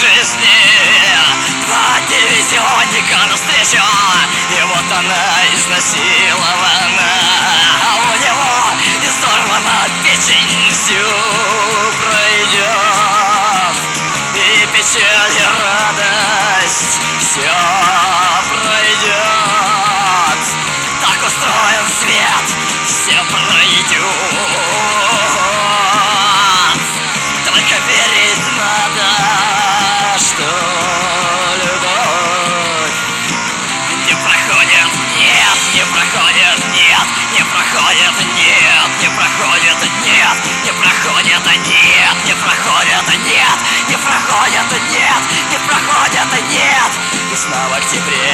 жизни. Два дивизионника навстречу, и вот она изнасилована. А у него изорвана печень, всю пройдет. И печаль, и радость, все пройдет. Так устроен свет, все пройдет. Только верить надо, что любовь не проходит, нет, не проходит, нет, не проходит, нет, не проходит, нет, не проходит, нет, не проходит, нет, не проходит, нет, не проходит, нет. И снова в октябре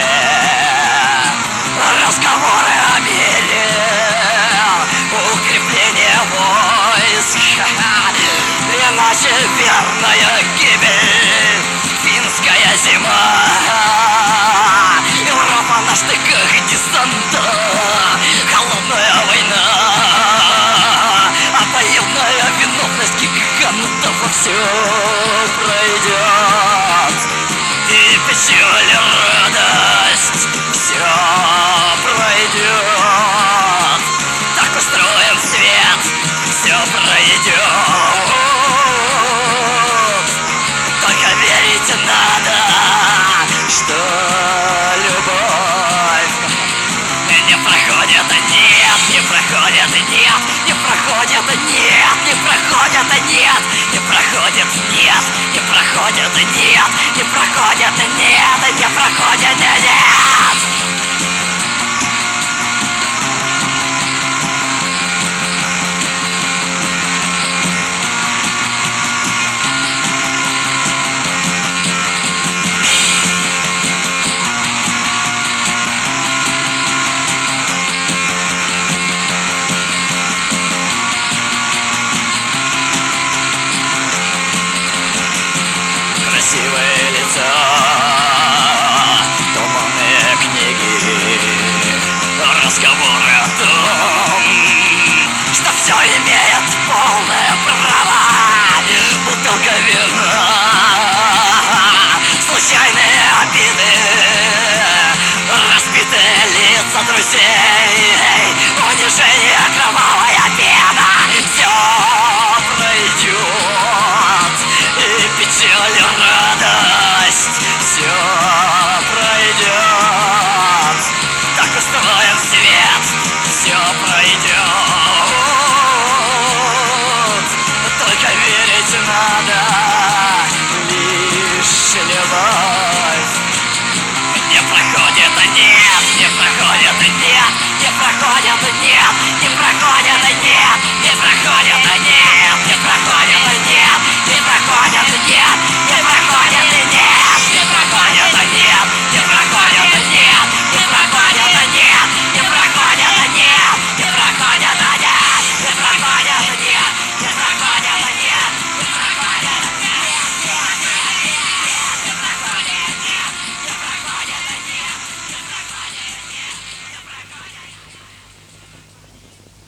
разговоры о мире, укрепление войск, иначе верная гибель, финская зима. Европа на штыках десанта, холодная война, обоюдная виновность гигантов все пройдет. И печаль, и радость, все пройдет. Так устроен свет, все пройдет. Только верить надо, что любовь не проходит, нет, не проходит, нет, не проходит, нет, не проходит, нет, не проходит, нет, не проходит, нет, не проходит, нет, не проходит, нет. Красивые лица, туманные книги, разговоры о том, что все имеет полное право. Бутылка вина, случайные обиды, разбитые лица друзей, унижение